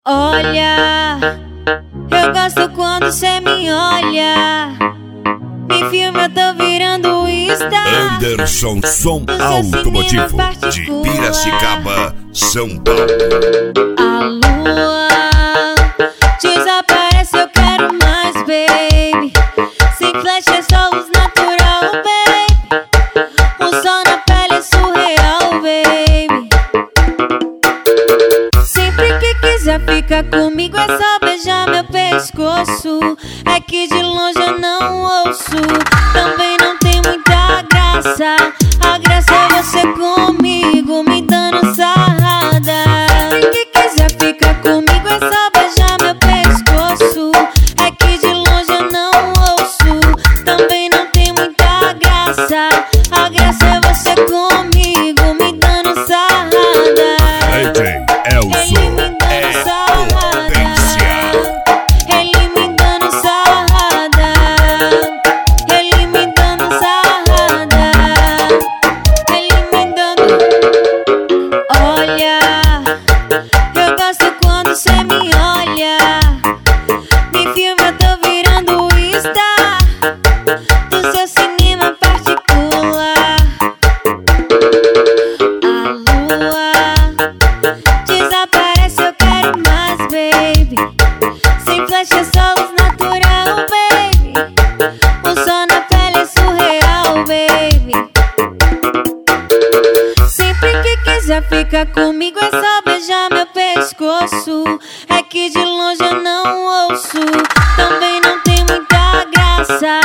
Olha, eu gosto quando cê me olha. Me filma, eu tô virando Insta. Anderson Som Automotivo de Piracicaba, São Paulo. A lua desaparece, eu quero mais, baby. Sem flash é só luz natural, baby. O sol na pele é surreal, baby. Sempre que quiser ficar comigo é só beijar meu pescoço. É que de longe eu não ouço, também não tem muita graça. A graça é você comigo, me dando sarrada. Sempre que quiser ficar comigo é só beijar meu pescoço. É que de longe eu não ouço, também não tem muita graça. A graça é você comigo, me dando sarrada. DJ Elson é potência. Ele me dando sarrada. Ele me dando sarrada. Ele me dando. Olha, eu gosto quando cê me olha. Me filma, eu tô virando Insta do seu cinema particular. A lua desaparece, eu quero mais, baby. Sem flash é só luz natural, baby. O sol na pele é surreal, baby. Sempre que quiser ficar comigo é só beijar meu pescoço. É que de longe eu não ouço, também não tem muita graça.